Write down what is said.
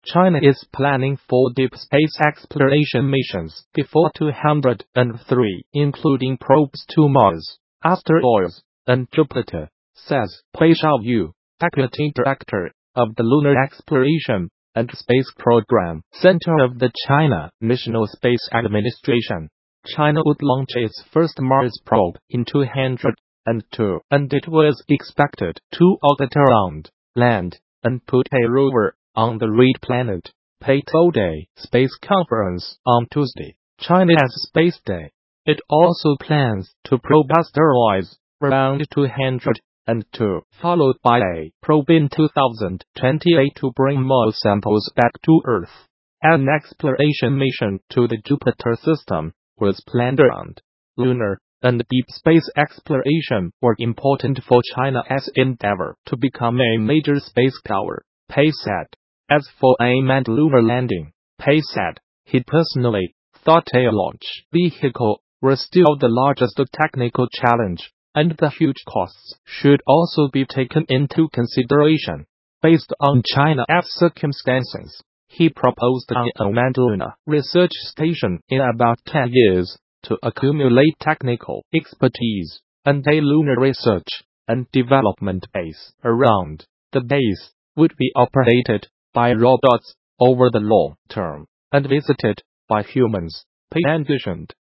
China is planning 4 deep space exploration missions before 203, including probes to Mars, asteroids, and Jupiter, says Hui Xiaoyu, Deputy Director of the Lunar Exploration and Space Program Center of the China National Space Administration. China would launch its first Mars probe in 202, and it was expected to orbit around, land, and put a rover on the red planet. Peito Day Space Conference on Tuesday, China's Space Day. It also plans to probe asteroids around 202, followed by a probe in 2028 to bring more samples back to Earth. An exploration mission to the Jupiter system was planned around. Lunar and deep space exploration were important for China's endeavor to become a major space power, Pei said. As for a manned lunar landing, Pei said, he personally thought a launch vehicle was still the largest technical challenge, and the huge costs should also be taken into consideration. Based on China's circumstances, he proposed an unmanned lunar research station in about 10 years to accumulate technical expertise, and a lunar research and development base around. The base would be operated by robots over the long term and visited by humans, Pei envisioned.